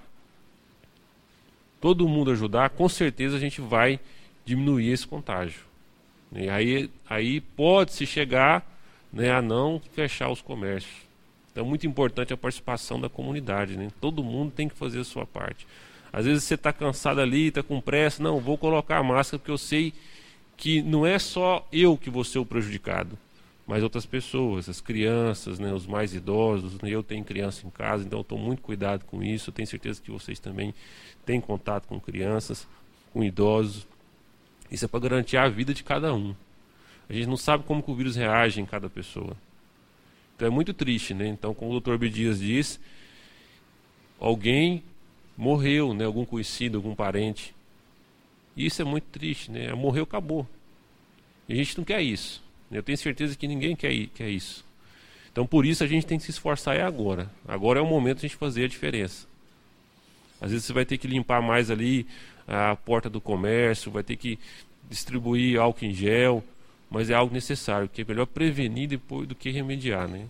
com certeza a gente vai diminuir esse contágio. E aí pode-se chegar, né, a não fechar os comércios. Então é muito importante a participação da comunidade, né? Todo mundo tem que fazer a sua parte. Às vezes você está cansado ali, está com pressa, não, vou colocar a máscara porque eu sei que não é só eu que vou ser o prejudicado, mas outras pessoas, as crianças, né, os mais idosos. Eu tenho criança em casa, então eu estou muito cuidado com isso. Eu tenho certeza que vocês também têm contato com crianças, com idosos. Isso é para garantir a vida de cada um. A gente não sabe como que o vírus reage em cada pessoa. Então é muito triste, né? Então, como o Dr. Abdias disse, alguém morreu, né? Algum conhecido, algum parente. E isso é muito triste, né? Morreu, acabou. E a gente não quer isso. Eu tenho certeza que ninguém quer isso. Então, por isso, a gente tem que se esforçar agora. Agora é o momento de a gente fazer a diferença. Às vezes você vai ter que limpar mais ali a porta do comércio, vai ter que distribuir álcool em gel, mas é algo necessário, porque é melhor prevenir depois do que remediar, né?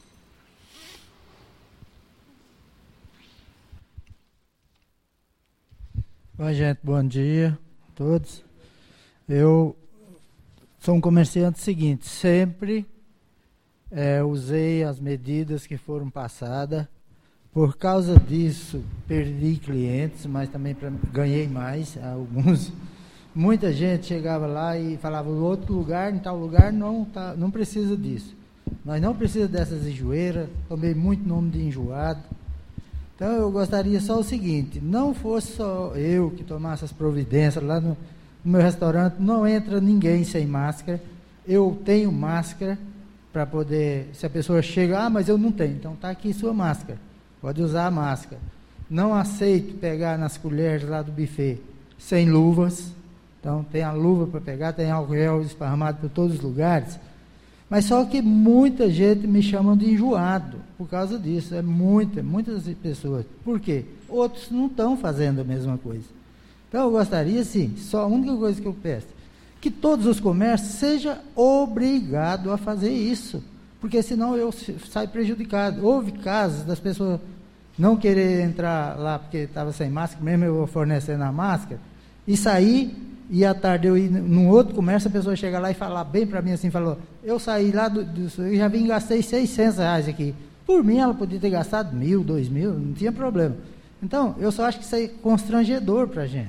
Oi, gente, bom dia a todos. Eu sou um comerciante seguinte, sempre usei as medidas que foram passadas. Por causa disso, perdi clientes, mas também ganhei mais, alguns. Muita gente chegava lá e falava, em outro lugar, em tal lugar, não precisa disso. Nós não precisamos dessas enjoeiras, tomei muito nome de enjoado. Então, eu gostaria só o seguinte, não fosse só eu que tomasse as providências, lá no meu restaurante não entra ninguém sem máscara, eu tenho máscara para poder, se a pessoa chega, mas eu não tenho, então está aqui sua máscara, pode usar a máscara. Não aceito pegar nas colheres lá do buffet sem luvas, então tem a luva para pegar, tem álcool gel esparramado por todos os lugares, mas só que muita gente me chama de enjoado. por causa disso. Muitas pessoas. Por quê? Outros não estão fazendo a mesma coisa. Então, eu gostaria, sim, só a única coisa que eu peço, que todos os comércios sejam obrigados a fazer isso, porque senão eu saio prejudicado. Houve casos das pessoas não querer entrar lá porque estava sem máscara, mesmo eu fornecendo a máscara, e sair, e à tarde eu ir num outro comércio, a pessoa chega lá e falar bem para mim assim, falou, eu saí lá, eu já vim e gastei R$600 aqui. Por mim, ela podia ter gastado 1.000, 2.000, não tinha problema. Então, eu só acho que isso é constrangedor para a gente.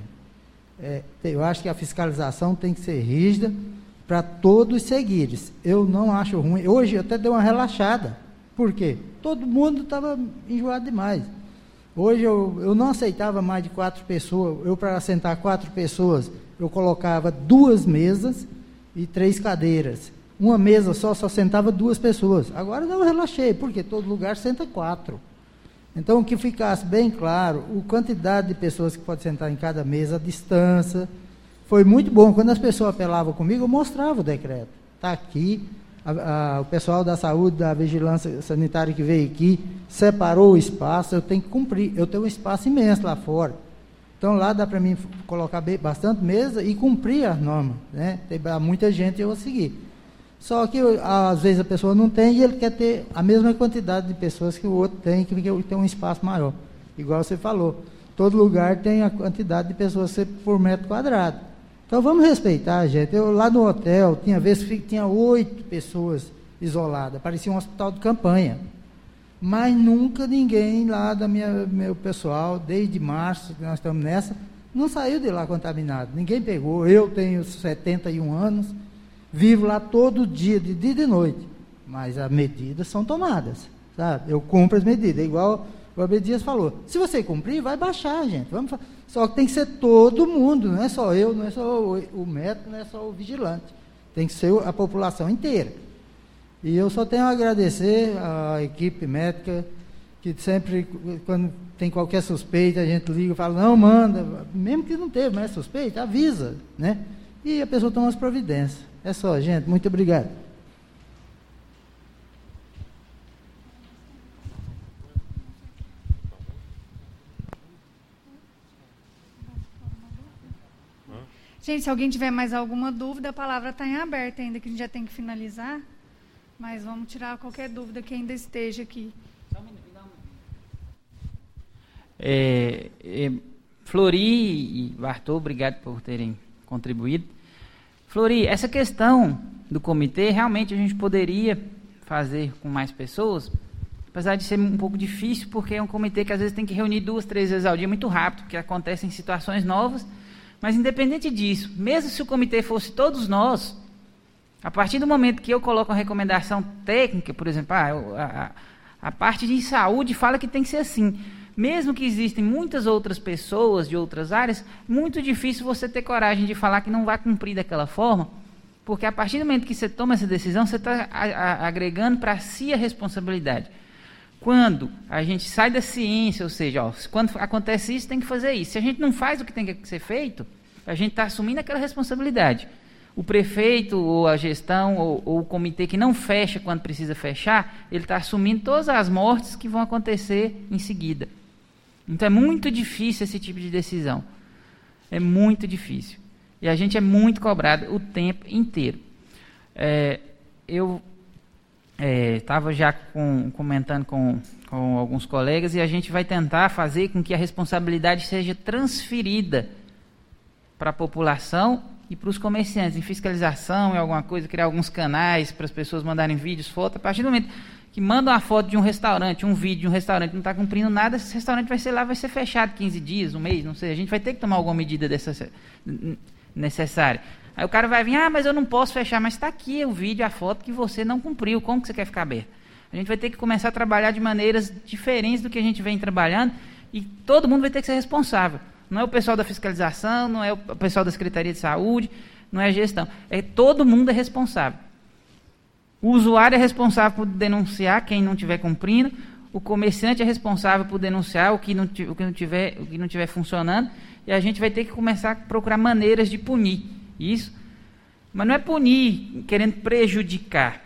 Eu acho que a fiscalização tem que ser rígida para todos seguirem. Eu não acho ruim. Hoje eu até dei uma relaxada. Por quê? Todo mundo estava enjoado demais. Hoje eu não aceitava mais de 4 pessoas. Eu, para sentar 4 pessoas, eu colocava 2 mesas e 3 cadeiras. Uma mesa só sentava 2 pessoas. Agora eu relaxei, porque todo lugar senta 4. Então, que ficasse bem claro a quantidade de pessoas que pode sentar em cada mesa, a distância. Foi muito bom. Quando as pessoas apelavam comigo, eu mostrava o decreto. Está aqui, o pessoal da saúde, da vigilância sanitária que veio aqui, separou o espaço, eu tenho que cumprir. Eu tenho um espaço imenso lá fora. Então, lá dá para mim colocar bastante mesa e cumprir as normas, né? Tem muita gente eu vou seguir. Só que, às vezes, a pessoa não tem e ele quer ter a mesma quantidade de pessoas que o outro tem, que tem um espaço maior. Igual você falou, todo lugar tem a quantidade de pessoas por metro quadrado. Então, vamos respeitar, gente. Eu, lá no hotel, tinha vezes que tinha 8 pessoas isoladas, parecia um hospital de campanha. Mas nunca ninguém lá meu pessoal, desde março, que nós estamos nessa, não saiu de lá contaminado. Ninguém pegou. Eu tenho 71 anos, vivo lá todo dia, de dia e de noite. Mas as medidas são tomadas, sabe? Eu cumpro as medidas, igual o Abel Dias falou. Se você cumprir, vai baixar, gente. Só que tem que ser todo mundo, não é só eu, não é só o médico, não é só o vigilante. Tem que ser a população inteira. E eu só tenho a agradecer à equipe médica, que sempre, quando tem qualquer suspeita, a gente liga e fala, não, manda, mesmo que não teve, mas é suspeita, avisa, né? E a pessoa toma as providências. É só, gente. Muito obrigado. Gente, se alguém tiver mais alguma dúvida, a palavra está em aberto ainda, que a gente já tem que finalizar. Mas vamos tirar qualquer dúvida que ainda esteja aqui. Só um minuto, me dá um minuto. Flori e Bartô, obrigado por terem contribuído. Flori, essa questão do comitê, realmente a gente poderia fazer com mais pessoas, apesar de ser um pouco difícil, porque é um comitê que às vezes tem que reunir 2, 3 vezes ao dia, muito rápido, porque acontecem situações novas, mas independente disso, mesmo se o comitê fosse todos nós, a partir do momento que eu coloco uma recomendação técnica, por exemplo, a parte de saúde fala que tem que ser assim. Mesmo que existem muitas outras pessoas de outras áreas, muito difícil você ter coragem de falar que não vai cumprir daquela forma, porque a partir do momento que você toma essa decisão, você está agregando para si a responsabilidade. Quando a gente sai da ciência, ou seja, quando acontece isso, tem que fazer isso. Se a gente não faz o que tem que ser feito, a gente está assumindo aquela responsabilidade. O prefeito, ou a gestão, ou o comitê que não fecha quando precisa fechar, ele está assumindo todas as mortes que vão acontecer em seguida. Então é muito difícil esse tipo de decisão. É muito difícil. E a gente é muito cobrado o tempo inteiro. Eu estava já comentando com alguns colegas e a gente vai tentar fazer com que a responsabilidade seja transferida para a população e para os comerciantes, em fiscalização, em alguma coisa, criar alguns canais para as pessoas mandarem vídeos, fotos. A partir do momento que mandam uma foto de um restaurante, um vídeo de um restaurante que não está cumprindo nada, esse restaurante vai ser fechado 15 dias, um mês, não sei. A gente vai ter que tomar alguma medida necessária. Aí o cara vai vir, mas eu não posso fechar, mas está aqui o vídeo, a foto que você não cumpriu, como que você quer ficar aberto? A gente vai ter que começar a trabalhar de maneiras diferentes do que a gente vem trabalhando e todo mundo vai ter que ser responsável. Não é o pessoal da fiscalização, não é o pessoal da Secretaria de Saúde, não é a gestão. Todo mundo é responsável. O usuário é responsável por denunciar quem não estiver cumprindo, o comerciante é responsável por denunciar o que não estiver funcionando, e a gente vai ter que começar a procurar maneiras de punir isso. Mas não é punir querendo prejudicar.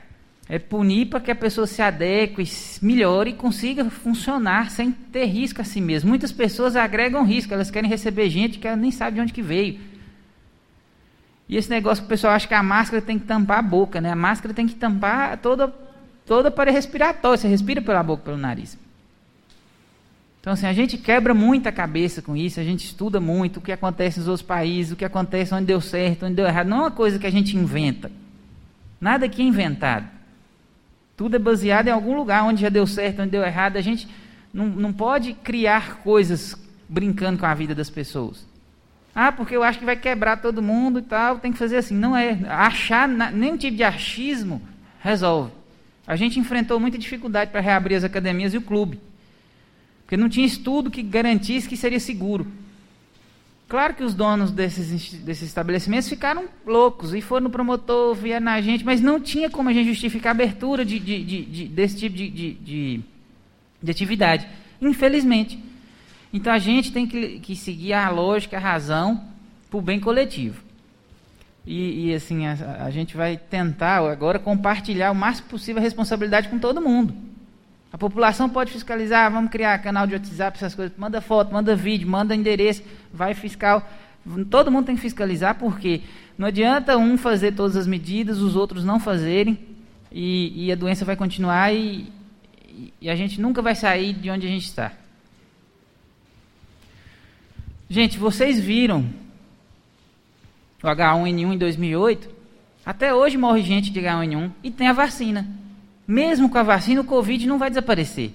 É punir para que a pessoa se adeque, melhore e consiga funcionar sem ter risco a si mesmo. Muitas pessoas agregam risco, elas querem receber gente que ela nem sabe de onde que veio. E esse negócio que o pessoal acha que a máscara tem que tampar a boca, né? A máscara tem que tampar toda a parede respiratória, você respira pela boca, pelo nariz. Então, assim, a gente quebra muito a cabeça com isso, a gente estuda muito o que acontece nos outros países, o que acontece onde deu certo, onde deu errado. Não é uma coisa que a gente inventa. Nada aqui é inventado. Tudo é baseado em algum lugar onde já deu certo, onde deu errado. A gente não pode criar coisas brincando com a vida das pessoas. Ah, porque eu acho que vai quebrar todo mundo e tal, tem que fazer assim. Não é. Nenhum tipo de achismo resolve. A gente enfrentou muita dificuldade para reabrir as academias e o clube. Porque não tinha estudo que garantisse que seria seguro. Claro que os donos desses estabelecimentos ficaram loucos e foram no promotor, vieram na gente, mas não tinha como a gente justificar a abertura desse tipo de atividade, infelizmente. Então a gente tem que seguir a lógica, a razão, para o bem coletivo. E assim, a gente vai tentar agora compartilhar o máximo possível a responsabilidade com todo mundo. A população pode fiscalizar, vamos criar canal de WhatsApp, essas coisas, manda foto, manda vídeo, manda endereço, vai fiscal. Todo mundo tem que fiscalizar, porque não adianta um fazer todas as medidas, os outros não fazerem, e a doença vai continuar e a gente nunca vai sair de onde a gente está. Gente, vocês viram o H1N1 em 2008? Até hoje morre gente de H1N1 e tem a vacina. Mesmo com a vacina, o Covid não vai desaparecer.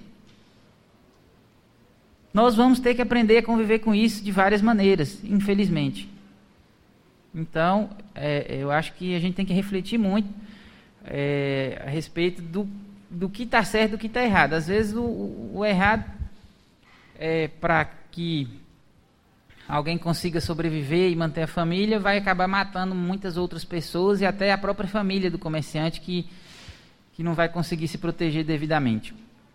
Nós vamos ter que aprender a conviver com isso de várias maneiras, infelizmente. Então, eu acho que a gente tem que refletir muito a respeito do que está certo e do que está errado. Às vezes, o errado é para que alguém consiga sobreviver e manter a família, vai acabar matando muitas outras pessoas e até a própria família do comerciante que não vai conseguir se proteger devidamente.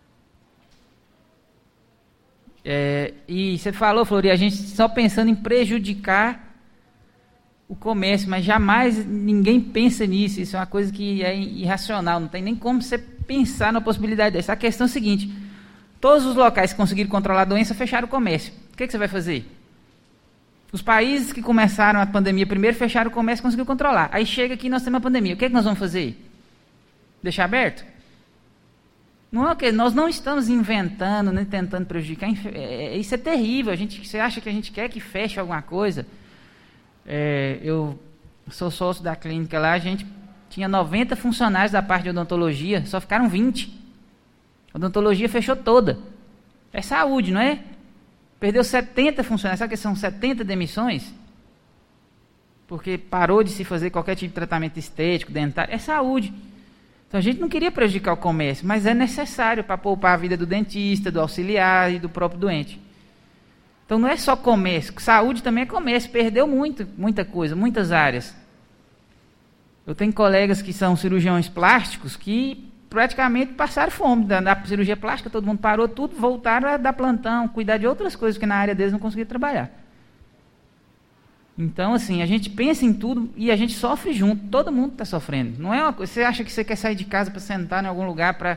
E você falou, Flori, a gente só pensando em prejudicar o comércio, mas jamais ninguém pensa nisso. Isso é uma coisa que é irracional, não tem nem como você pensar na possibilidade dessa. A questão é a seguinte: todos os locais que conseguiram controlar a doença fecharam o comércio. O que você vai fazer? Os países que começaram a pandemia primeiro fecharam o comércio e conseguiram controlar. Aí chega aqui e nós temos a pandemia. O que nós vamos fazer? Deixar aberto? Não é o que nós não estamos inventando nem tentando prejudicar. Isso é terrível. Você acha que a gente quer que feche alguma coisa? Eu sou sócio da clínica lá. A gente tinha 90 funcionários da parte de odontologia, só ficaram 20. A odontologia fechou toda. É saúde, não é? Perdeu 70 funcionários. Sabe que são 70 demissões? Porque parou de se fazer qualquer tipo de tratamento estético, dentário. É saúde. Então a gente não queria prejudicar o comércio, mas é necessário para poupar a vida do dentista, do auxiliar e do próprio doente. Então não é só comércio, saúde também é comércio, perdeu muita coisa, muitas áreas. Eu tenho colegas que são cirurgiões plásticos que praticamente passaram fome da cirurgia plástica, todo mundo parou tudo, voltaram a dar plantão, cuidar de outras coisas que na área deles não conseguiam trabalhar. Então, assim, a gente pensa em tudo e a gente sofre junto, todo mundo está sofrendo. Não é uma coisa, você acha que você quer sair de casa para sentar em algum lugar para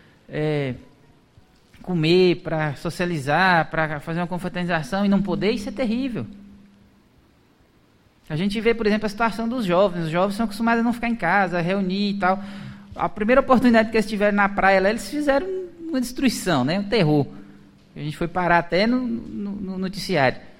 comer, para socializar, para fazer uma confraternização e não poder, isso é terrível. A gente vê, por exemplo, a situação dos jovens. Os jovens são acostumados a não ficar em casa, a reunir e tal. A primeira oportunidade que eles tiveram na praia lá, eles fizeram uma destruição, né? Um terror. A gente foi parar até no noticiário.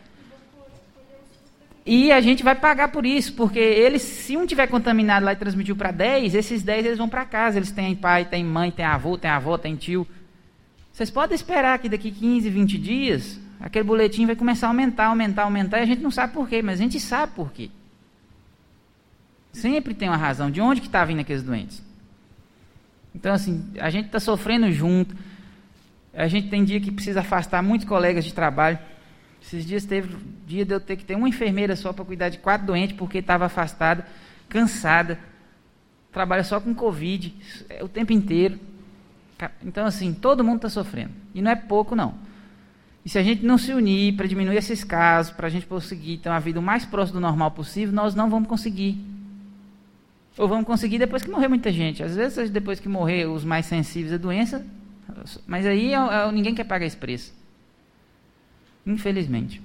E a gente vai pagar por isso, porque eles, se um tiver contaminado lá e transmitiu para 10, esses 10 eles vão para casa. Eles têm pai, têm mãe, têm avô, têm avó, têm tio. Vocês podem esperar que daqui 15, 20 dias, aquele boletim vai começar a aumentar, e a gente não sabe por quê, mas a gente sabe por quê. Sempre tem uma razão de onde que está vindo aqueles doentes. Então, assim, a gente está sofrendo junto. A gente tem dia que precisa afastar muitos colegas de trabalho. Esses dias teve dia de eu ter que ter uma enfermeira só para cuidar de 4 doentes, porque estava afastada, cansada, trabalha só com Covid, o tempo inteiro. Então, assim, todo mundo está sofrendo. E não é pouco, não. E se a gente não se unir para diminuir esses casos, para a gente conseguir ter uma vida o mais próxima do normal possível, nós não vamos conseguir. Ou vamos conseguir depois que morrer muita gente. Às vezes, depois que morrer os mais sensíveis à doença, mas aí ninguém quer pagar esse preço. Infelizmente.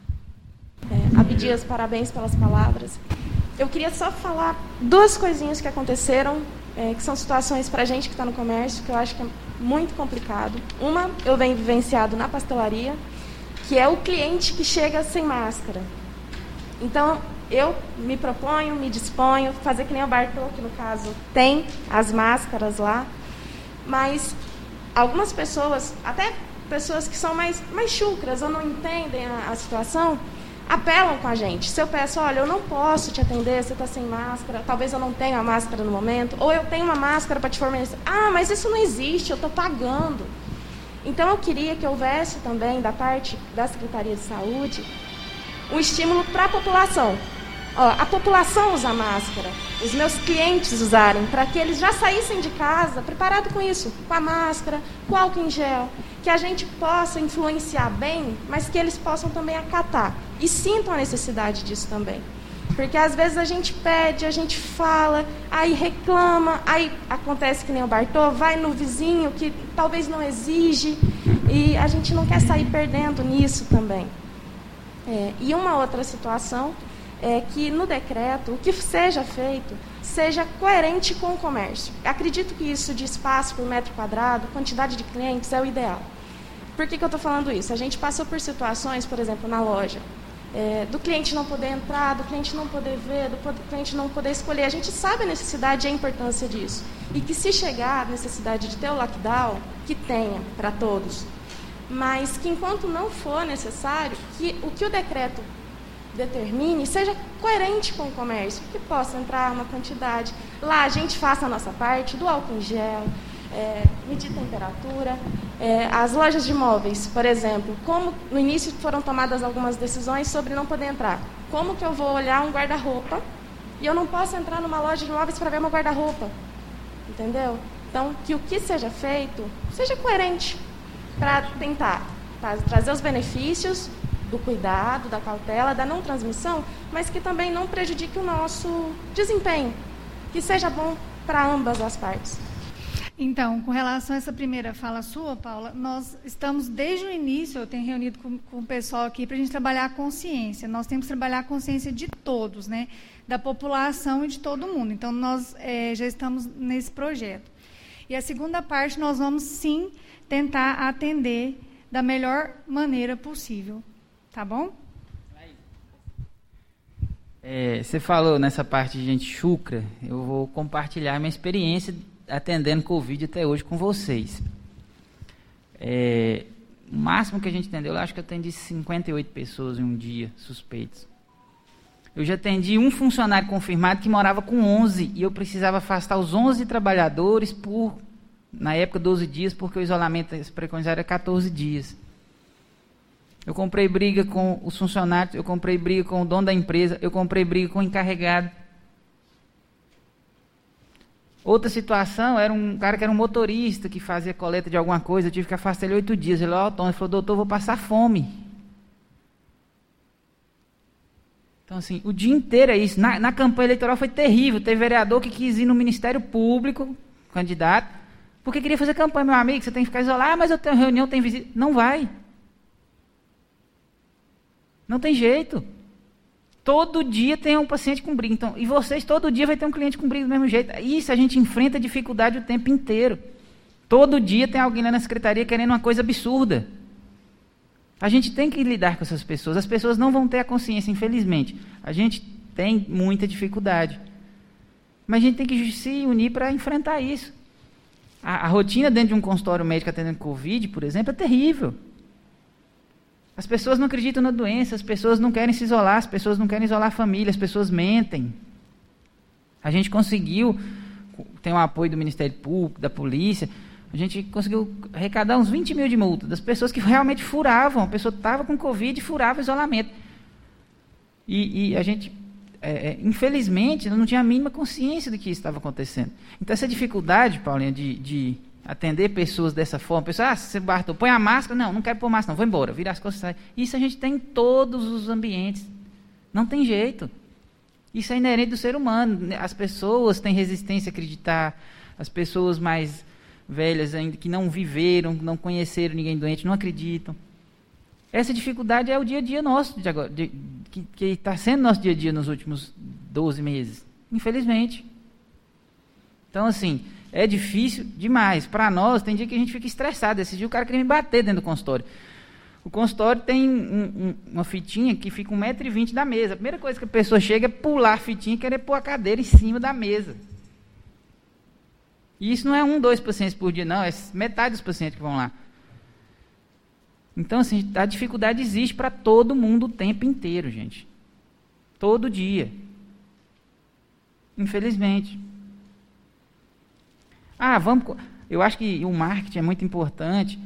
Abdias, parabéns pelas palavras. Eu queria só falar 2 coisinhas que aconteceram, que são situações para a gente que está no comércio, que eu acho que é muito complicado. Uma, eu venho vivenciado na pastelaria, que é o cliente que chega sem máscara. Então, eu me proponho, me disponho, fazer que nem o Bartô, que no caso tem as máscaras lá, mas algumas pessoas, até pessoas que são mais chucras ou não entendem a situação, apelam com a gente. Se eu peço, olha, eu não posso te atender, você está sem máscara, talvez eu não tenha a máscara no momento, ou eu tenho uma máscara para te fornecer. Ah, mas isso não existe, eu estou pagando. Então, eu queria que houvesse também, da parte da Secretaria de Saúde, um estímulo para a população. A população usa máscara, os meus clientes usarem, para que eles já saíssem de casa preparados com isso, com a máscara, com álcool em gel, que a gente possa influenciar bem, mas que eles possam também acatar e sintam a necessidade disso também. Porque às vezes a gente pede, a gente fala, aí reclama, aí acontece que nem o Bartô, vai no vizinho que talvez não exige, e a gente não quer sair perdendo nisso também. E uma outra situação é que no decreto, o que seja feito, seja coerente com o comércio. Acredito que isso de espaço por metro quadrado, quantidade de clientes, é o ideal. Por que eu estou falando isso? A gente passou por situações, por exemplo, na loja, do cliente não poder entrar, do cliente não poder ver, do cliente não poder escolher. A gente sabe a necessidade e a importância disso. E que se chegar a necessidade de ter o lockdown, que tenha para todos. Mas que enquanto não for necessário, que o que o decreto determine seja coerente com o comércio, que possa entrar uma quantidade. Lá a gente faça a nossa parte do álcool em gel, medir temperatura. As lojas de imóveis, por exemplo, como no início foram tomadas algumas decisões sobre não poder entrar. Como que eu vou olhar um guarda-roupa e eu não posso entrar numa loja de imóveis para ver meu guarda-roupa? Entendeu? Então, que o que seja feito seja coerente para tentar trazer os benefícios do cuidado, da cautela, da não transmissão, mas que também não prejudique o nosso desempenho, que seja bom para ambas as partes. Então, com relação a essa primeira fala sua, Paula, nós estamos desde o início, eu tenho reunido com o pessoal aqui para a gente trabalhar a consciência. Nós temos que trabalhar a consciência de todos, né? Da população e de todo mundo. Então, nós já estamos nesse projeto. E a segunda parte, nós vamos sim tentar atender da melhor maneira possível. Tá bom? Você falou nessa parte de gente chucra, eu vou compartilhar minha experiência atendendo Covid até hoje com vocês. O máximo que a gente atendeu, eu acho que eu atendi 58 pessoas em um dia, suspeitos. Eu já atendi um funcionário confirmado que morava com 11 e eu precisava afastar os 11 trabalhadores por, na época, 12 dias, porque o isolamento preconizado era 14 dias. Eu comprei briga com os funcionários, eu comprei briga com o dono da empresa, eu comprei briga com o encarregado. Outra situação, era um cara que era um motorista, que fazia coleta de alguma coisa, eu tive que afastar ele 8 dias. Ele falou, doutor, eu vou passar fome. Então, assim, o dia inteiro é isso. Na campanha eleitoral foi terrível. Teve vereador que quis ir no Ministério Público, candidato, porque queria fazer campanha. Meu amigo, você tem que ficar isolado. Ah, mas eu tenho reunião, tenho visita. Não vai. Não tem jeito. Todo dia tem um paciente com briga. Então, e vocês, todo dia vai ter um cliente com briga do mesmo jeito. Isso a gente enfrenta dificuldade o tempo inteiro. Todo dia tem alguém lá na secretaria querendo uma coisa absurda. A gente tem que lidar com essas pessoas. As pessoas não vão ter a consciência, infelizmente. A gente tem muita dificuldade. Mas a gente tem que se unir para enfrentar isso. A rotina dentro de um consultório médico atendendo Covid, por exemplo, é terrível. As pessoas não acreditam na doença, as pessoas não querem se isolar, as pessoas não querem isolar a família, as pessoas mentem. A gente conseguiu, tem o apoio do Ministério Público, da polícia, a gente conseguiu arrecadar uns 20 mil de multa das pessoas que realmente furavam. A pessoa estava com Covid e furava o isolamento. E a gente, infelizmente, não tinha a mínima consciência do que isso estava acontecendo. Então, essa dificuldade, Paulinha, de atender pessoas dessa forma, pessoas, você Bartô, põe a máscara, não quero pôr máscara, não, vou embora, vira as costas e sai. Isso a gente tem em todos os ambientes. Não tem jeito. Isso é inerente do ser humano. As pessoas têm resistência a acreditar, as pessoas mais velhas ainda, que não viveram, não conheceram ninguém doente, não acreditam. Essa dificuldade é o dia a dia nosso, de agora, que está sendo nosso dia a dia nos últimos 12 meses, infelizmente. Então, assim, é difícil demais. Para nós, tem dia que a gente fica estressado. Esse dia o cara queria me bater dentro do consultório. O consultório tem uma fitinha que fica 1,20 m da mesa. A primeira coisa que a pessoa chega é pular a fitinha e querer pôr a cadeira em cima da mesa. E isso não é 2 pacientes por dia, não. É metade dos pacientes que vão lá. Então, assim, a dificuldade existe para todo mundo o tempo inteiro, gente. Todo dia. Infelizmente. Eu acho que o marketing é muito importante.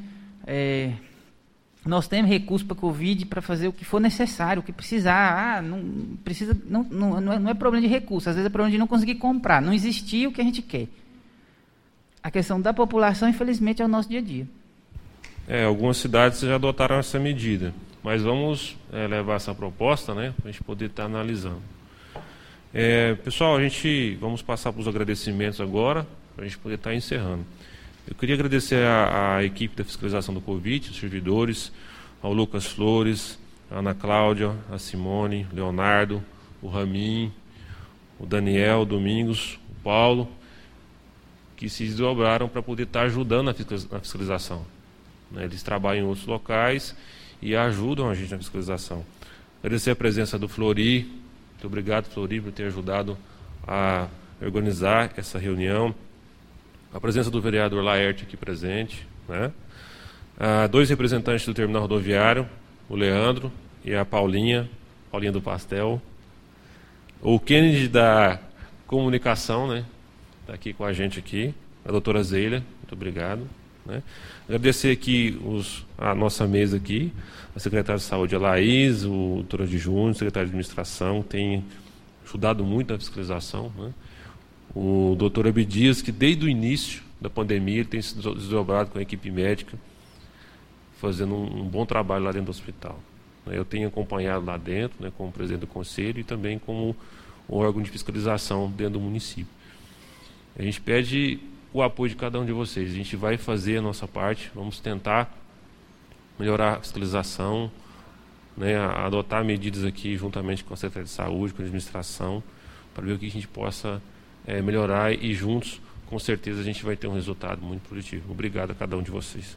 Nós temos recursos para a Covid para fazer o que for necessário, o que precisar. Não é problema de recurso, às vezes é problema de não conseguir comprar, não existir o que a gente quer. A questão da população, infelizmente, é o nosso dia a dia. Algumas cidades já adotaram essa medida, mas vamos levar essa proposta, né, para a gente poder estar analisando. Pessoal, vamos passar para os agradecimentos agora, para a gente poder estar encerrando. Eu queria agradecer à equipe da fiscalização do Covid, os servidores, ao Lucas Flores, a Ana Cláudia, a Simone, o Leonardo, o Ramin, o Daniel, o Domingos, o Paulo, que se desdobraram para poder estar ajudando na fiscalização. Eles trabalham em outros locais e ajudam a gente na fiscalização. Agradecer a presença do Flori. Muito obrigado, Flori, por ter ajudado a organizar essa reunião. A presença do vereador Laerte aqui presente, né? 2 representantes do terminal rodoviário, o Leandro e a Paulinha do Pastel. O Kennedy da comunicação, né? Está aqui com a gente aqui. A doutora Zeila, muito obrigado. Né? Agradecer aqui a nossa mesa aqui, a secretária de saúde, a Laís, o doutor adjunto, o secretário de administração, tem ajudado muito na fiscalização, né? O doutor Abdias, que desde o início da pandemia ele tem se desdobrado com a equipe médica, fazendo um bom trabalho lá dentro do hospital. Eu tenho acompanhado lá dentro, né, como presidente do conselho e também como órgão de fiscalização dentro do município. A gente pede o apoio de cada um de vocês. A gente vai fazer a nossa parte, vamos tentar melhorar a fiscalização, né, adotar medidas aqui juntamente com a Secretaria de Saúde, com a administração, para ver o que a gente possa melhorar e juntos, com certeza, a gente vai ter um resultado muito positivo. Obrigado a cada um de vocês.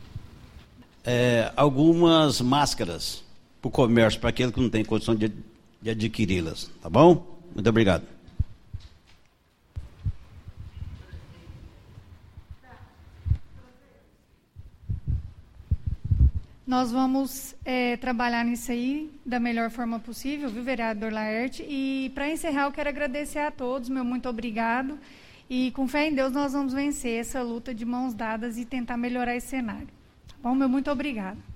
Algumas máscaras para o comércio, para aquele que não tem condição de adquiri-las, tá bom? Muito obrigado. Nós vamos trabalhar nisso aí da melhor forma possível, viu, vereador Laerte? E, para encerrar, eu quero agradecer a todos, meu muito obrigado. E, com fé em Deus, nós vamos vencer essa luta de mãos dadas e tentar melhorar esse cenário. Tá bom? Meu muito obrigado.